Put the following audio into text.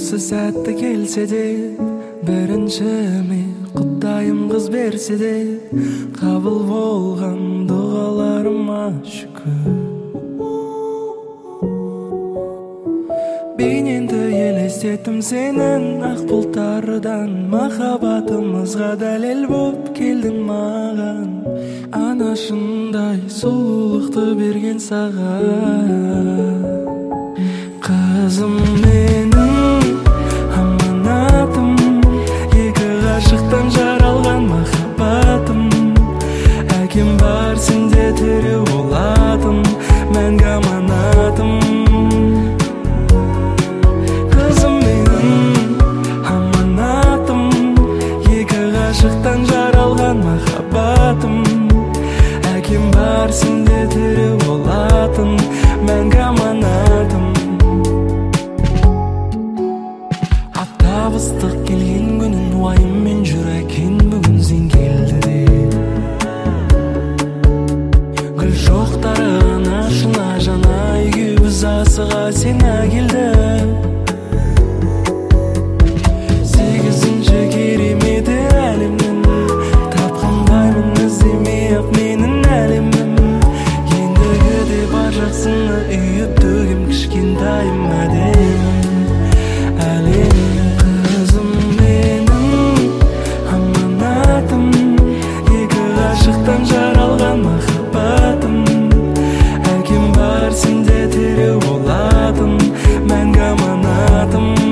осы сәтті келсе де, бірінші ме құдайым қыз берсе де, қабыл болған дұғаларыма шүкір. Бейнеңді елестеттім сенің ақ бұлттардан, махаббатымызға дәлел боп келдің маған. Анашындай сұлулықты берген саған. Қызым менің аманатым, екі ғашықтан жаралған махаббатым. Әкем бар сенде тірі болатын, мәңгі аманатым. Қызым менің аманатым, екі ғашықтан жаралған махаббатым. Әкем бар сенде тірі болатын, мәңгі аманатым. Ыстық келген күнін уайыммен жүр әкең, бүгін сен келді де. Гүл жоқтарын ашына жана үйге біз асыға сен әкелді. Сегізінші кереметі әлемнің, тапқанбаймын іздемей-ақ менің әлемім. Ендігі де бар жақсыны үйіп төгем, кішкентайым әдемім, әлемім. Жаралған махаббатым, әкем бар сенде тірі болатын, мәңгі аманатым.